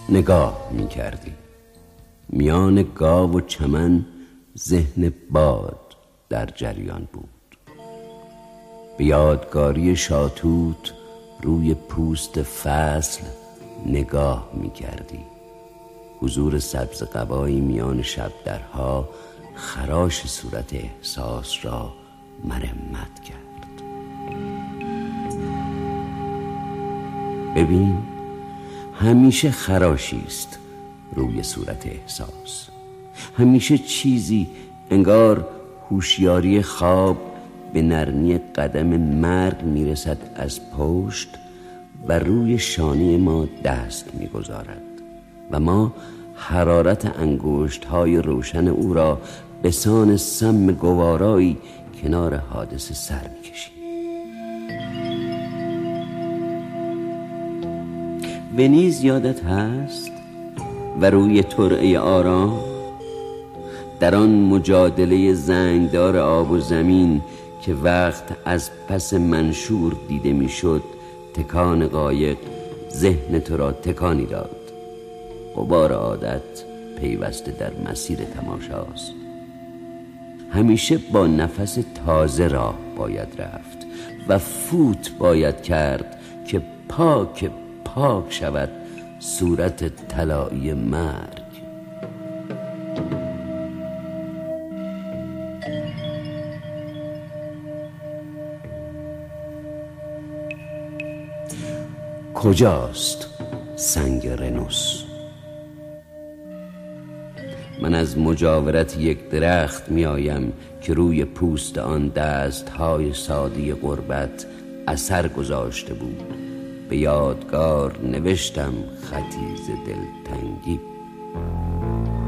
نگاه می کردی. میان گاو و چمن ذهن باد در جریان بود. به یادگاری شاتوت روی پوست فصل نگاه می کردی. حضور سبز قبایی میان شبدرها خراش صورت احساس را مرمت کرد. ببین، همیشه خراشی است روی صورت احساس. همیشه چیزی انگار هوشیاری خواب به نرمی قدم مرگ میرسد از پشت و روی شانه ما دست میگذارد و ما حرارت انگشت‌های روشن او را به سان سم گوارایی کنار حادثه سر میکشیم. ونیز یادت هست؟ و روی ترعه آرام در آن مجادله زنگدار آب و زمین که وقت از پس منشور دیده میشد، تکان قایق ذهن تو را تکانی داد. غبار عادت پیوسته در مسیر تماشاست. همیشه با نفس تازه راه باید رفت و فوت باید کرد که پاک شود صورت طلایی مرگ. کجاست سنگ رنوس؟ من از مجاورت یک درخت می آیم که روی پوست آن دستهای ساده غربت اثر گذاشته بود. به یادگار نوشتم خطی ز دلتنگی.